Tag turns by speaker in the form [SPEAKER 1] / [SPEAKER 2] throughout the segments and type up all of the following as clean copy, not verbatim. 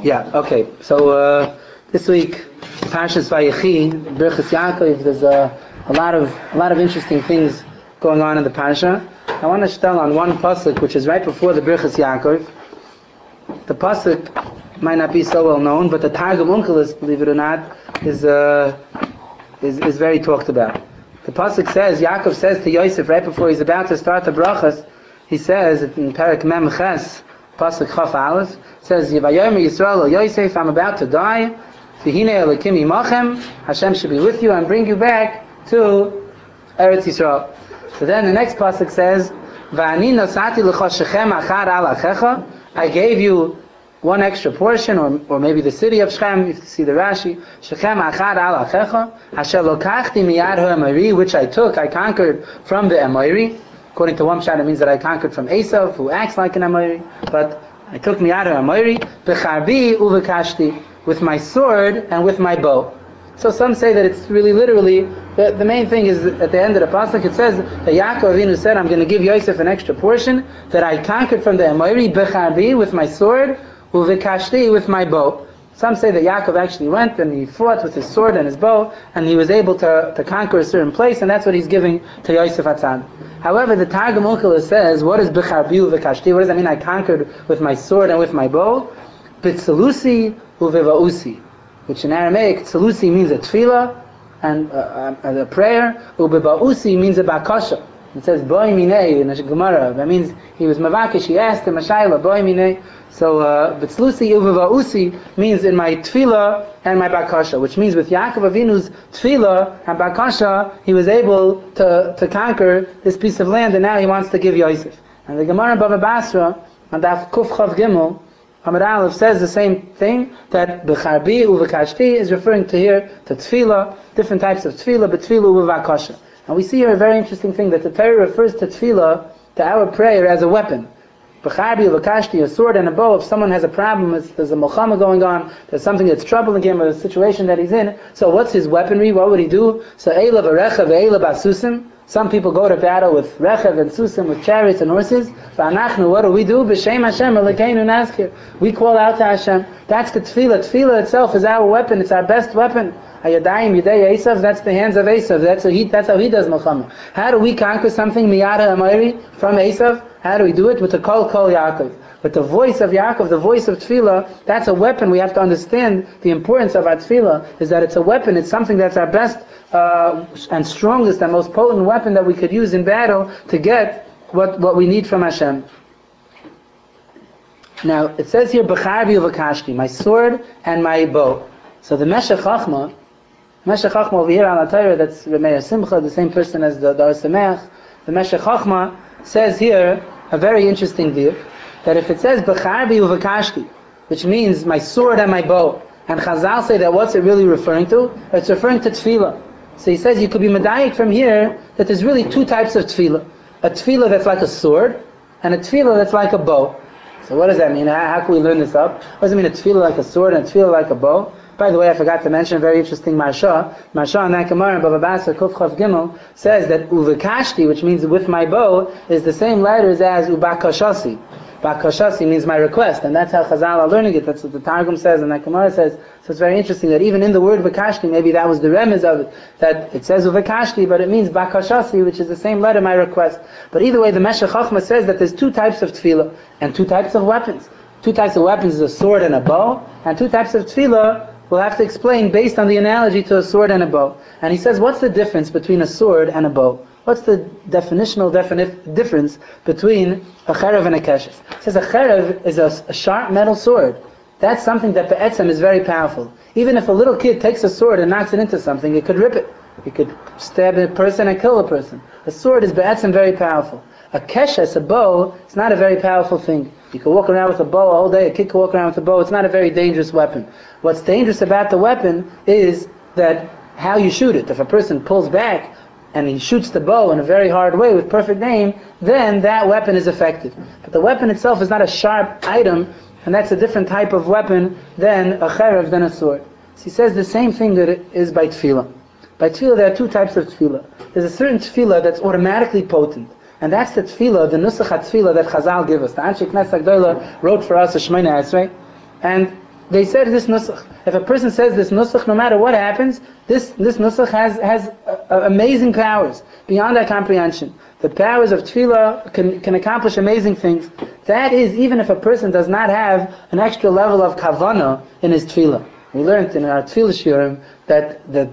[SPEAKER 1] Yeah, okay. So this week, Parshas Vayechi, Birchas Yaakov. There's a lot of interesting things going on in the parsha. I want to tell on one pasuk, which is right before the Birchas Yaakov. The pasuk might not be so well known, but the Targum Onkelos, believe it or not, is very talked about. The pasuk says, Yaakov says to Yosef right before he's about to start the brachas, he says in Perek Mem Ches, pasuk Chaf Aleph, says, Vayomer Yisrael Yosef, I'm about to die. V'hine Elokim imachem, Hashem should be with you and bring you back to Eretz Yisrael. So then the next pasuk says, V'ani nosati l'cha Shechem achar al achecha, I gave you one extra portion, or maybe the city of Shechem, if you see the Rashi, Shechem achar al achecha, asher lokachti miyad ha'emori, which I conquered from the Emori. According to one shot, it means that I conquered from Esav, who acts like an Emori, but I took miyad ha'emori, b'charbi uvekashti, with my sword and with my bow. So some say that it's really literally, the main thing is at the end of the pasuk, it says that Yaakov Avinu said, I'm going to give Yosef an extra portion that I conquered from the Emori, b'charbi, with my sword, uvikashti, with my bow. Some say that Yaakov actually went and he fought with his sword and his bow, and he was able to conquer a certain place, and that's what he's giving to Yosef Atzad. However, the Targum Onkelos says, what is b'charbi uvikashti? What does that mean? I conquered with my sword and with my bow? B'tzelusi uvevausi, which in Aramaic, tzelusi means a tefillah, and a prayer, ubevausi means a bakasha. It says, boi minei in the Gemara. That means he was mavakish, he asked him a shayla, boi minei. So, b'tzlusi uvevausi means in my tefillah and my bakasha, which means with Yaakov Avinu's tefillah and bakasha, he was able to conquer this piece of land, and now he wants to give Yosef. And the Gemara Bava Basra, on Daf Kuf Chav Gimel, Amar Aleph says the same thing, that b'charbi uvekashti is referring to here to tefillah, different types of tefillah, but tefillah uvekasha. And we see here a very interesting thing, that the Torah refers to tefillah, to our prayer, as a weapon. B'charbi uvekashti, a sword and a bow. If someone has a problem, there's a milchama going on, there's something that's troubling him, or a situation that he's in, so what's his weaponry? What would he do? So eila v'recha ve'eila basusim. Some people go to battle with rechev and susim, with chariots and horses. V'anachnu, what do? B'shem Hashem Elokeinu nazkir. We call out to Hashem. That's the tefillah. Tefillah itself is our weapon. It's our best weapon. Hayadayim Yudei Esav. That's the hands of Esav. That's how he does milchama. How do we conquer something miyad ha'amori from Esav? How do we do it? With the kol Yaakov. With the voice of Yaakov, the voice of tefillah, that's a weapon. We have to understand the importance of our tefillah, is that it's a weapon. It's something that's our best and strongest and most potent weapon that we could use in battle to get what we need from Hashem. Now, it says here, b'charbi uvekashti, my sword and my bow. So the Meshech Chachma over here on the Torah, that's Remeir Simcha, the same person as the Dar Sameach, the Meshech Chachma says here a very interesting deal, that if it says b'charbi uvekashti, which means my sword and my bow, and Chazal say that what's it really referring to? It's referring to tefillah. So he says you could be medayik from here that there's really two types of tefillah. A tefillah that's like a sword, and a tefillah that's like a bow. So what does that mean? How can we learn this up? What does it mean a tefillah like a sword and a tefillah like a bow? By the way, I forgot to mention a very interesting Marsha. Marsha in that Gemara, Bava Basra, Kuf Chav Gimel, says that uvekashti, which means with my bow, is the same letters as ubakashasi. Bakashasi means my request, and that's how Chazal are learning it. That's what the Targum says, and that Gemara says. So it's very interesting that even in the word vakashti, maybe that was the remez of it, that it says uvekashti, but it means bakashasi, which is the same letter, my request. But either way, the Meshech Chachma says that there's two types of tefillah, and two types of weapons. Two types of weapons is a sword and a bow, and two types of tefillah we'll have to explain based on the analogy to a sword and a bow. And he says, what's the difference between a sword and a bow? What's the definitional difference between a cherev and a keshes? He says a cherev is a sharp metal sword. That's something that be'etzem is very powerful. Even if a little kid takes a sword and knocks it into something, it could rip it. It could stab a person and kill a person. A sword is be'etzem very powerful. A keshes, a bow, is not a very powerful thing. You can walk around with a bow all day, a kid can walk around with a bow, it's not a very dangerous weapon. What's dangerous about the weapon is that how you shoot it. If a person pulls back and he shoots the bow in a very hard way with perfect aim, then that weapon is effective. But the weapon itself is not a sharp item, and that's a different type of weapon than a cherev, than a sword. So he says the same thing that it is by tefillah. By tefillah, there are two types of tefillah. There's a certain tefillah that's automatically potent, and that's the tefillah, the nusach tefillah that Chazal give us. The Anshe Knesset Gdola wrote for us a Shemona Esrei, and They said this nusach. If a person says this nusach, no matter what happens, this nusach has amazing powers beyond our comprehension. The powers of tefillah can accomplish amazing things. That is, even if a person does not have an extra level of kavanah in his tefillah. We learned in our tefillah shiurim that the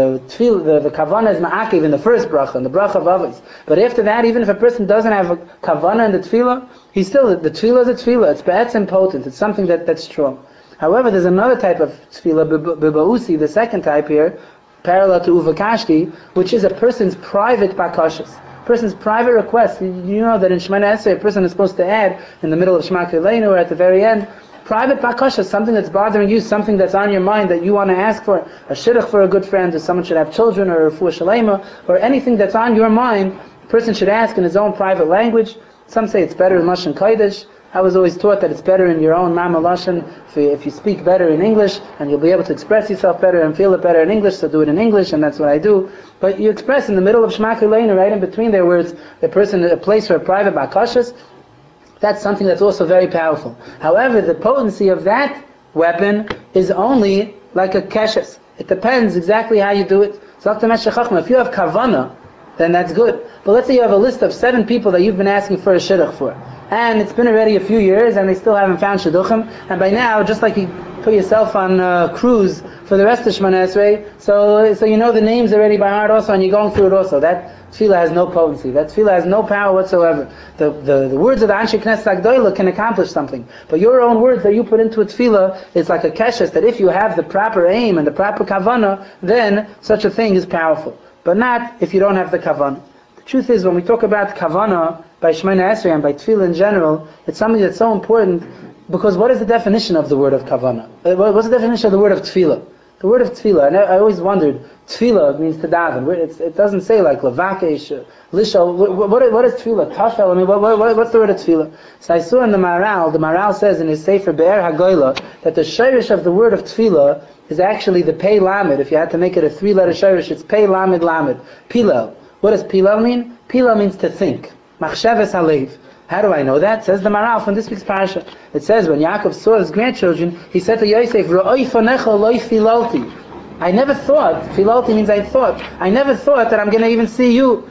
[SPEAKER 1] kavanah is ma'akiv in the first bracha, in the bracha of avos. But after that, even if a person doesn't have a kavanah in the tefillah, the tefillah is a tefillah. It's be'etzem potent. It's something that's strong. However, there's another type of tefillah, b'ba'usi, the second type here, parallel to uvakashti, which is a person's private bakashas. Person's private request. You know that in Shemana Esrei, a person is supposed to add in the middle of Shema Kileinu or at the very end, private bakasha, something that's bothering you, something that's on your mind that you want to ask for, a shidduch for a good friend, or someone should have children, or a refuah shalema, or anything that's on your mind, a person should ask in his own private language. Some say it's better in Lashon Kodesh. I was always taught that it's better in your own Mama Lashon if you speak better in English, and you'll be able to express yourself better and feel it better in English, so do it in English, and that's what I do. But you express in the middle of Shema Kileinu, right in between there, where it's a place for a private bakashas. That's something that's also very powerful. However, the potency of that weapon is only like a keshes. It depends exactly how you do it. So if you have kavanah, then that's good. But let's say you have a list of 7 people that you've been asking for a shidduch for. And it's been already a few years and they still haven't found shidduchim. And by now, just like you put yourself on a cruise for the rest of Shemana Esrei, so you know the names already by heart also and you're going through it also. That tefillah has no potency. That tefillah has no power whatsoever. The words of the Anshe Knesset Agdoila can accomplish something. But your own words that you put into a tefillah is like a keshes, that if you have the proper aim and the proper kavanah, then such a thing is powerful. But not if you don't have the kavanah. The truth is, when we talk about kavanah by Shemana Esrei and by tefillah in general, it's something that's so important, because what is the definition of the word of kavanah? What's the definition of the word of tefillah? The word of tefillah, and I always wondered, tefillah means to daven. It doesn't say like levakesh, lishal. What is tefillah? Tafel. I mean, what's the word of tefillah? So I saw in the Maral says in his Sefer Be'er HaGoyla, that the shirish of the word of tefillah is actually the pei lamed. If you had to make it a 3-letter shirish, it's pei lamed lamed. Pilel. What does pilel mean? Pilel means to think. Machshavas halev. How do I know that? Says the Maral from this week's parasha. It says when Yaakov saw his grandchildren, he said to Yosef, "Ra'oi fanecha lo filalti." I never thought. Filalti means I thought. I never thought that I'm going to even see you.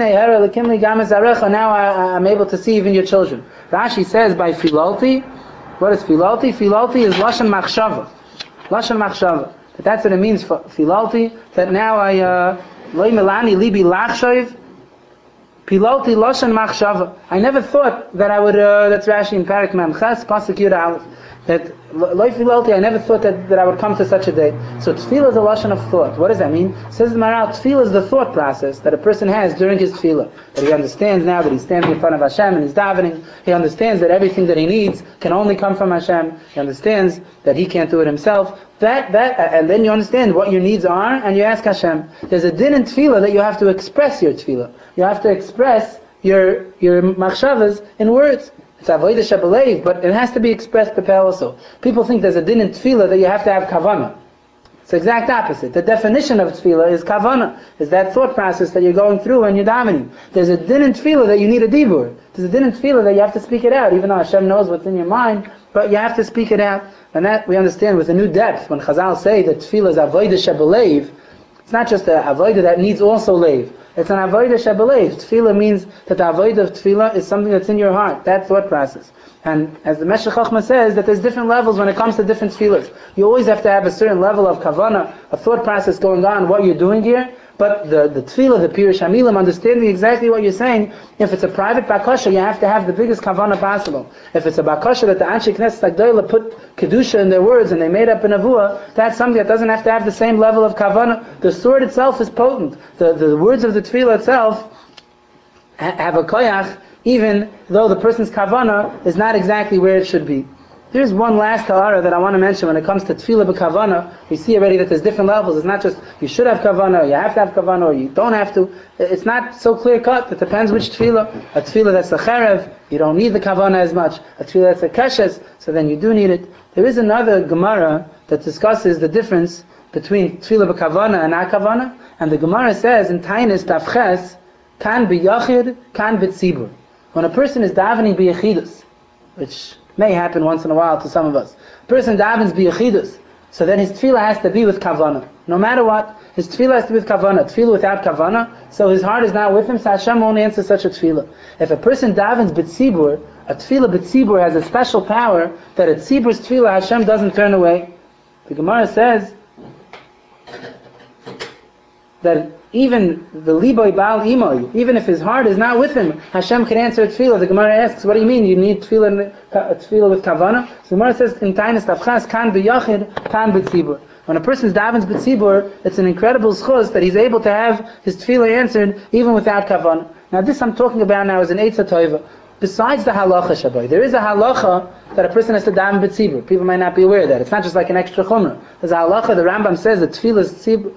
[SPEAKER 1] Now I'm able to see even your children. Rashi says by filalti. What is filalti? Filalti is lashon machshava. Lashon machshava. But that's what it means for filalti. That now I lo melani libi lachshav. Pilalti lashon machshava. I never thought that I would. That's Rashi in Parak Mem Ches Pasuk Yud Aleph. That lo filalti. I never thought that I would come to such a day. So tefillah is a lashon of thought. What does that mean? Says the Maral, tefillah is the thought process that a person has during his tefillah. That he understands now that he's standing in front of Hashem and he's davening. He understands that everything that he needs can only come from Hashem. He understands that he can't do it himself. And then you understand what your needs are, and you ask Hashem. There's a din in tefillah that you have to express your tefillah. You have to express your machshavas in words. It's avodah shebelev, but it has to be expressed b'peh also. People think there's a din in tefillah that you have to have kavanah. It's the exact opposite. The definition of tefillah is kavanah, is that thought process that you're going through when you're davening. There's a din in tefillah that you need a dibur. There's a din in tefillah that you have to speak it out, even though Hashem knows what's in your mind, but you have to speak it out. And that we understand with a new depth. When Chazal say that tefillah is avodah shebelev, it's not just an avodah that needs also leiv. It's an avodah shebelev. Tefillah means that the avodah of tefillah is something that's in your heart, that thought process. And as the Meshech Chochmah says, that there's different levels when it comes to different tefillahs. You always have to have a certain level of kavanah, a thought process going on, what you're doing here. But the tefillah, the Pirush Hamilim, understanding exactly what you're saying, if it's a private bakasha, you have to have the biggest kavanah possible. If it's a bakasha that the Anshe Knesset Agdoila put kedusha in their words and they made up a nevuah, that's something that doesn't have to have the same level of kavanah. The sword itself is potent. The words of the tefillah itself have a koyach, even though the person's kavanah is not exactly where it should be. Here's one last ta'ara that I want to mention when it comes to tefillah b'kavanah. We see already that there's different levels. It's not just you should have kavanah, or you have to have kavanah, or you don't have to. It's not so clear cut. It depends which tefillah. A tefillah that's a cherev, you don't need the kavanah as much. A tefillah that's a keshes, so then you do need it. There is another Gemara that discusses the difference between tefillah b'kavanah and akavanah, and the Gemara says in Tainis Tafches, kan b'yachid, kan b'tzibur. When a person is davening b'yachidus, which may happen once in a while to some of us. A person davens biyachidus, so then his tefillah has to be with kavanah. No matter what, his tefillah has to be with kavanah. Tefillah without kavanah, so his heart is not with him, so Hashem won't answer such a tefillah. If a person davens b'tzibur, a tefillah b'tzibur has a special power that a tzibur's tefillah Hashem doesn't turn away. The Gemara says that even the liboy baal imoy, even if his heart is not with him, Hashem can answer a tefillah. The Gemara asks, what do you mean? You need tefillah with kavanah? So the Gemara says in Tainis Tavchas, kan b'yachid, kan b'tzibur. When a person davens b'tzibur, it's an incredible schus that he's able to have his tefillah answered even without kavanah. Now this I'm talking about now is an Eitzah Toiva. Besides the halacha shabai, there is a halacha that a person has to daven b'tzibur. People might not be aware of that. It's not just like an extra chumrah. There's a halacha, the Rambam says that tefillas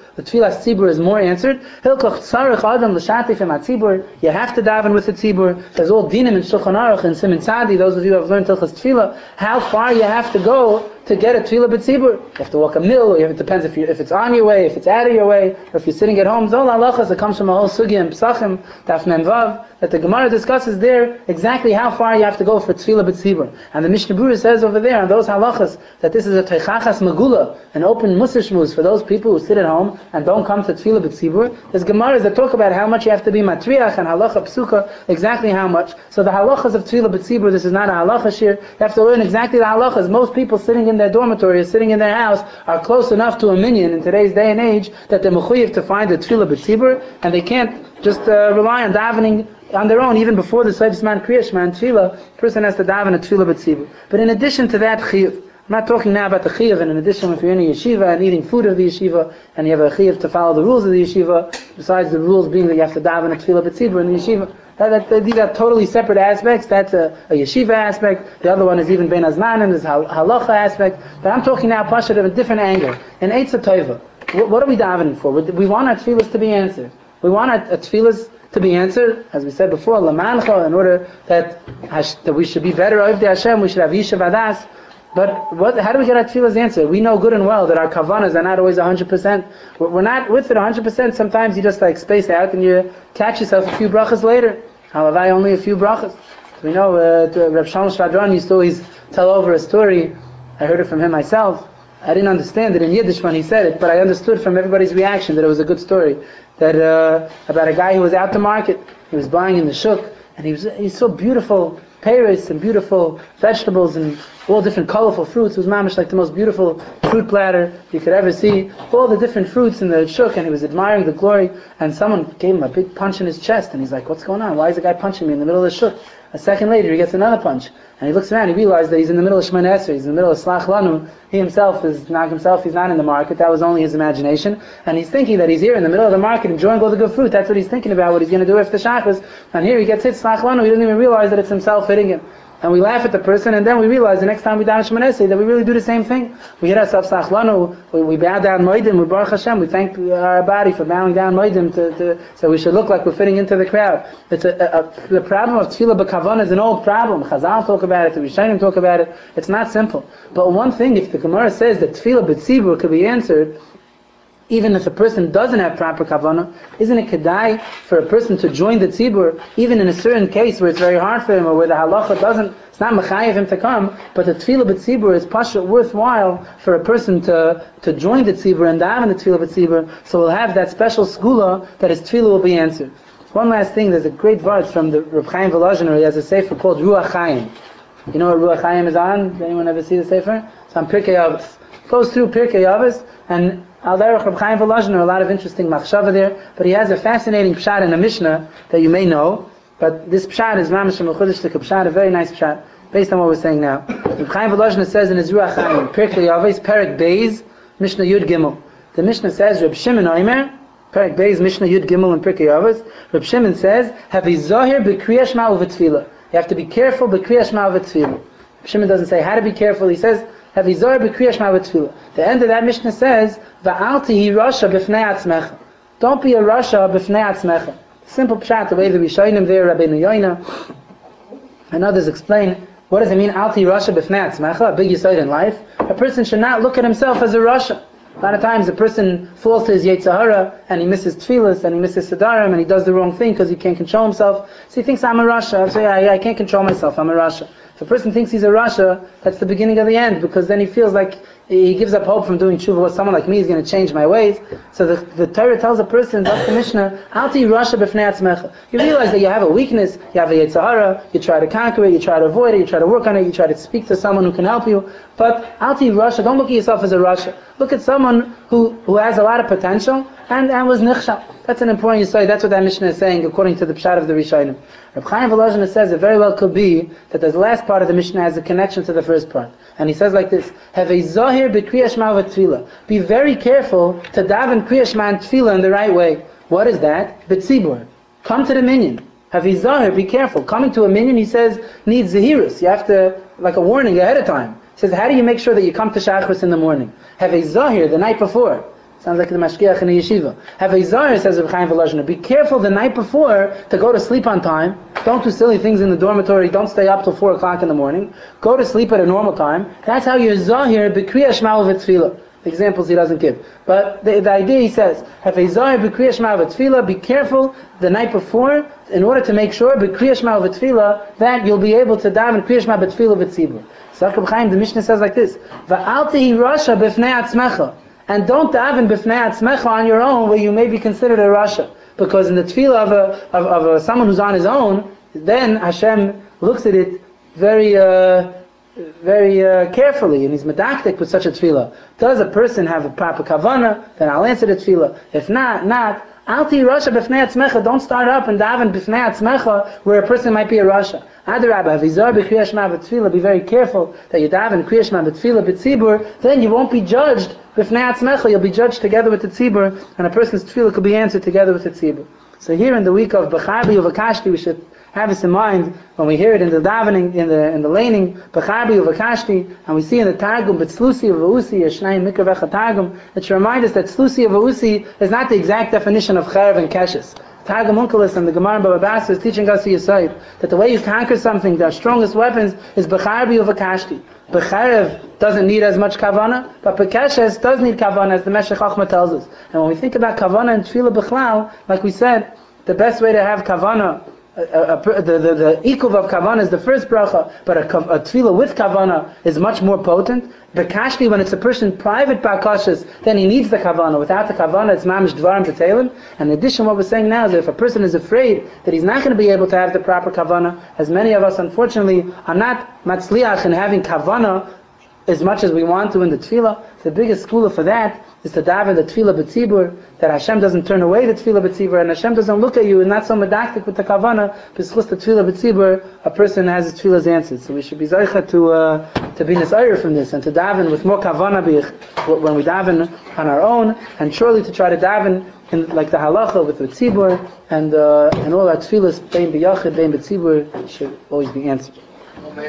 [SPEAKER 1] tzibur is more answered. Hilkoch tzarich adam l'shatif im tzibur. You have to daven with the tzibur. There's all dinim in Shulchan Aruch and Siman Tzadi. Those of you who have learned Hilchos Tefillah, how far you have to go to get a tefillah b'tzibur. You have to walk a mil, or it depends if it's on your way, if it's out of your way, or if you're sitting at home. It's all halachas that comes from a whole sugya and psachim, daf mem vav, that the Gemara discusses there exactly how far you have to go for tefillah b'tzibur. And the Mishnah Berurah says over there on those halachas that this is a teichachas magula, an open musar shmuz for those people who sit at home and don't come to tefillah b'tzibur. There's Gemaras that talk about how much you have to be matriach and halacha psuka, exactly how much. So the halachas of tefillah b'tzibur, this is not a halacha shir. You have to learn exactly the halachas. Most people sitting in their dormitory or sitting in their house are close enough to a minyan in today's day and age that they're mechuyev to find the tefillah b'tzibur, and they can't just rely on davening on their own. Even before the Seif Zman Kriya Shema and Tefillah, a person has to daven a Tefillah b'tzibur. But in addition to that chiyuv, I'm not talking now about the chiyuv, and in addition, if you're in a yeshiva and eating food of the yeshiva, and you have a chiyuv to follow the rules of the yeshiva, besides the rules being that you have to daven a Tefillah b'tzibur in the yeshiva, these are totally separate aspects. That's a yeshiva aspect. The other one is even ben azmanim, there's halacha aspect. But I'm talking now pashat of a different angle. In Eitzah Toiva, what are we davening for? We want our tefillahs to be answered. We want our tefillahs to be answered, as we said before, lamancha, in order that we should be better of the Hashem, we should have yishav adas. But how do we get our tefillahs answered? We know good and well that our kavanas are not always 100%. We're not with it 100%. Sometimes you just space out and you catch yourself a few brachas later. Halavai, only a few brachas. We know Reb Shalom Shvadron used to always tell over a story. I heard it from him myself. I didn't understand it in Yiddish when he said it, but I understood from everybody's reaction that it was a good story. That about a guy who was out to market. He was buying in the shuk, and he saw beautiful peiros and beautiful vegetables and all different colorful fruits. It was mamish like the most beautiful fruit platter you could ever see. All the different fruits in the shuk, and he was admiring the glory. And someone gave him a big punch in his chest, and he's like, "What's going on? Why is the guy punching me in the middle of the shuk?" A second later, he gets another punch. And he looks around, he realized that he's in the middle of Shemona Esrei, he's in the middle of Slach Lanu. He himself is not himself, he's not in the market, that was only his imagination. And he's thinking that he's here in the middle of the market enjoying all the good fruit. That's what he's thinking about, what he's going to do after Shachris. And here he gets hit Slach Lanu, he doesn't even realize that it's himself hitting him. And we laugh at the person, and then we realize the next time we daven Shemona Esrei that we really do the same thing. We hit ourselves Slach Lanu, we bow down Moedim, we Baruch Hashem, we thank our body for bowing down Moedim, so we should look like we're fitting into the crowd. It's the problem of Tefillah b'Kavanah is an old problem. Chazal talk about it, the Rishonim talk about it. It's not simple. But one thing, if the Gemara says that Tefillah b'Tzibur could be answered, even if a person doesn't have proper kavanah, isn't it kedai for a person to join the tzibur, even in a certain case where it's very hard for him, or where the halacha doesn't, it's not mechayev him to come, but the tefillah b'tzibur is pasha worthwhile for a person to join the tzibur and daven the tefillah b'tzibur, so we'll have that special segula that his tefillah will be answered. One last thing, there's a great verse from the Reb Chaim Volozhin, he has a sefer called Ruach Chaim. You know what Ruach Chaim is on? Did anyone ever see the sefer? It's on Pirkei Avos. It goes through Pirkei Avos, and Al Derech Reb Chaim Volozhin, a lot of interesting machshava there, but he has a fascinating pshat in the Mishnah that you may know, but this pshat is mamish mechudesh to pshat, a very nice pshat, based on what we're saying now. Reb Chaim Volozhin says in his Ruach Chaim, Pirkei Avos, Perek Beis, Mishnah Yud Gimel. The Mishnah says, Reb Shimon Omer, Perek Beis, Mishnah Yud Gimel and Pirkei Avos, Reb Shimon says, Havi Zohir b'Kriyah Shema u'v'tefillah. You have to be careful b'Kriyah Shema u'v'tefillah. Reb Shimon doesn't say how to be careful, he says, Havi Zohir b'Kriyah Shema u'v'tefillah. The end of that Mishnah says, Va'al tihi rasha b'fnei atzmecha. Don't be a rasha b'fnei atzmecha. Simple pshat, the way the Rishonim there, Rabbeinu Yoina, and others explain, what does it mean, Al tihi rasha b'fnei atzmecha, a big yesod in life? A person should not look at himself as a rasha. A lot of times a person falls to his Yetzer Hara and he misses tefillas and he misses Sidarim and he does the wrong thing because he can't control himself. So he thinks, I'm a rasha. So I can't control myself, I'm a rasha. If a person thinks he's a Rasha, that's the beginning of the end, because then he feels like he gives up hope from doing tshuva. Well, someone like me is going to change my ways. So the Torah tells a person, that's the Mishnah, Al ti Rasha b'fnei atzmecha. You realize that you have a weakness, you have a Yetzer Hara, you try to conquer it, you try to avoid it, you try to work on it, you try to speak to someone who can help you. But Al ti Rasha, don't look at yourself as a Rasha. Look at someone who has a lot of potential and was nichshal. That's an important yesod. That's what that Mishnah is saying according to the Pshat of the Rishonim. Reb Chaim Volozhin says it very well could be that the last part of the Mishnah has a connection to the first part. And he says like this, have a zahir b'kriyas shema v'tefillah. Be very careful to daven kriyas shema and tefillah in the right way. What is that? B'tzibur. Come to the minyan. Have a zahir, be careful. Coming to a minyan, he says, needs zahirus. You have to, like a warning ahead of time. He says, how do you make sure that you come to Shachris in the morning? Have a zahir the night before. Sounds like the mashgiach in the yeshiva. Have a zahir, says Reb Chaim Volozhin. Be careful the night before to go to sleep on time. Don't do silly things in the dormitory. Don't stay up till 4 o'clock in the morning. Go to sleep at a normal time. That's how you're zahir b'kriyas shema v'tefillah. Examples he doesn't give. But the idea, he says, have a zahir b'kriyas shema v'tefillah. Be careful the night before in order to make sure b'kriyas shema v'tefillah that you'll be able to daven kriyas shema v'tefillah v'tzibur. So Reb Chaim, the Mishnah says like this, V'al tehi rasha b'fnei atzmecha. And don't daven b'fnei atzmecha on your own where you may be considered a Rasha. Because in the tefillah of someone who's on his own, then Hashem looks at it very carefully, and he's medactic with such a tefillah. Does a person have a proper kavanah? Then I'll answer the tefillah. If not, Alti Rasha b'fnei atzmecha. Don't start up and daven b'fnei atzmecha where a person might be a Rasha. Adarabba, v'izar b'kriyas shema v'tefillah. Be very careful that you daven kriyas shema v'tefillah b'tzibur. Then you won't be judged b'fnei atzmecha. You'll be judged together with the tzibur, and a person's tefillah could be answered together with the tzibur. So here in the week of B'charbi Uvakashti, we should have this in mind when we hear it in the davening, in the laning, B'charbi Uvakashti, and we see in the Targum, B'tzlusi Uvausi, Yeshnayim Mikra Targum, it should remind us that Tzlusi Uvausi is not the exact definition of Cherev and Keshes. Targum Unkelis and the Gemara in Baba Basra is teaching us Yesod that the way you conquer something, the strongest weapons, is B'charbi Uvakashti. B'charev doesn't need as much kavana, but B'keshes does need kavana, as the Meshech Chochmah tells us. And when we think about kavana and tefillah b'chlal, like we said, the best way to have kavana, the ikuv of kavana is the first bracha, but a tefillah with kavana is much more potent. B'kashti, when it's a person private bakashas, then he needs the kavana. Without the kavana, it's mamish dvarim tetelim. And in addition, what we're saying now is that if a person is afraid that he's not going to be able to have the proper kavana, as many of us unfortunately are not matzliach in having kavana as much as we want to in the tefillah, the biggest schooler for that is to daven the tefillah b'tzibur, that Hashem doesn't turn away the tefillah b'tzibur, and Hashem doesn't look at you and not so medactic with the kavana, b'schus the tefillah b'tzibur, a person has his tefillahs answered. So we should be zaycha to be nisayir from this, and to daven with more kavana when we daven on our own, and surely to try to daven in like the halacha with the tzibur, and all our tefillahs, bein b'yachid, bein b'tzibur, should always be answered.